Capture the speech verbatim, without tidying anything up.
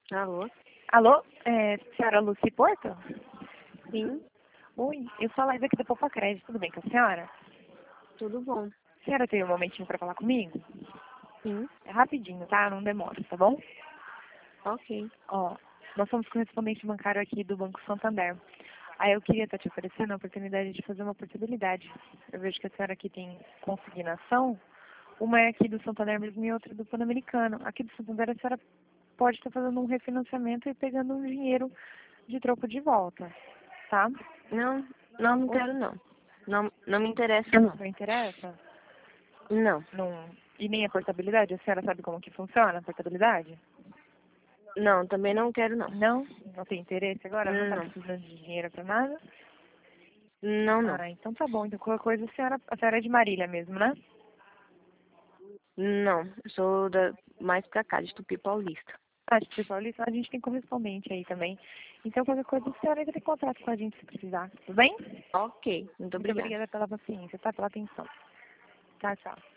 Alô? Alô, é, senhora Lucy Porto? Sim, Oi, eu sou a Laís aqui da Poupa Crédito, tudo bem com a senhora? tudo bom. A senhora tem um momentinho para falar comigo? Sim, É rapidinho, tá? Não demora, tá bom? ok. Ó, nós somos correspondente bancário aqui do Banco Santander. Aí eu queria estar te oferecendo a oportunidade de fazer uma portabilidade. Eu vejo que a senhora aqui tem consignação, uma é aqui do Santander mesmo e outra do Pan-Americano. Aqui do Santander a senhora pode estar fazendo um refinanciamento e pegando um dinheiro de troco de volta, tá? Não, não, não quero não. Não, não me interessa não. Não interessa? Não, Não. E nem a portabilidade? A senhora sabe como que funciona a portabilidade? não, também não quero não. Não? Não tem interesse agora? Não está Não, precisando de dinheiro para nada? não, não. Ah, então tá bom. Então qualquer coisa a senhora, a senhora é de Marília mesmo, né? Não, eu sou da, mais pra cá, de Tupi Paulista. Ah, de Paulista, a gente tem correspondente aí também. Então qualquer coisa a senhora entra em contato com a gente se precisar, tudo bem? Ok, muito Muito obrigada. obrigada pela paciência, tá? Pela atenção. Tchau, tchau.